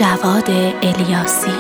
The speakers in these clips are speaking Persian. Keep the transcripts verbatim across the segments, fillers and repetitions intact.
جواد الیاسی.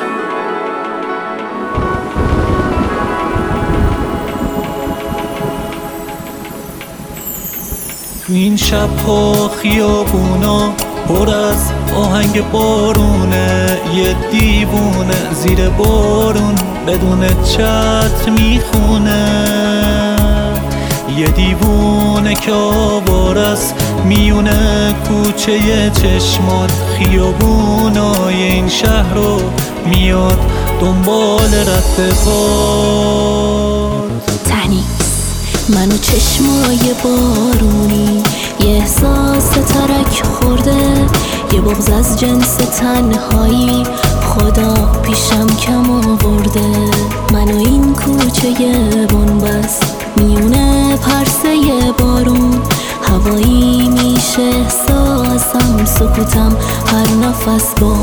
تو این شب‌ها خیابونا پر از آهنگ بارونه، یه دیوونه زیر بارون بدون چتر میخونه، یه دیوونه که آوارست میونه کوچه چشمات، خیابونای این شهر رو میاد دنبال رد باد. تنیس من و چشمای بارونی، یه احساس ترک خورده، یه بغض از جنس تنهایی، خدا پیشم کم آورده. من و این کوچه بنبست میونه پرسه بارون، هوایی میشه احساسم، سکوتم هر نفس با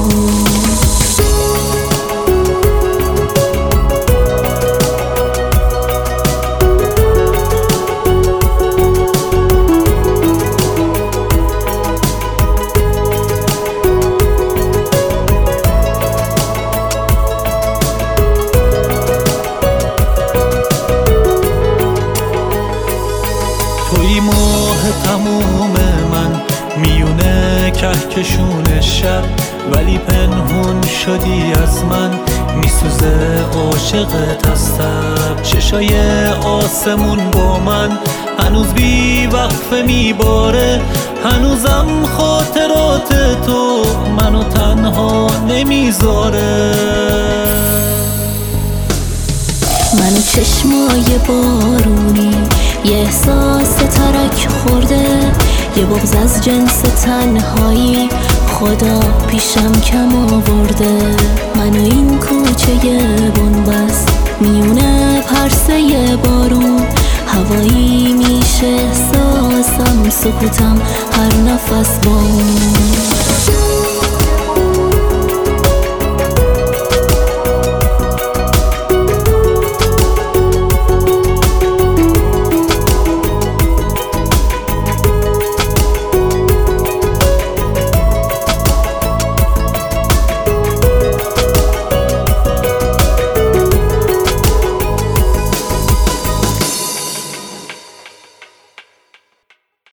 توی ماه تموم من میونه کهکشون شب، ولی پنهون شدی از من، میسوزه عاشقت هستم. چشای آسمون با من هنوز بی وقفه میباره، هنوزم خاطرات تو منو تنها نمیذاره. من و چشمای بارونی، یه احساس ترک خورده، یه بغض از جنس تنهایی، خدا پیشم کم آورده. من و این کوچه بنبست میونه پرسه بارون، هوایی میشه احساسم، سکوتم هر نفس با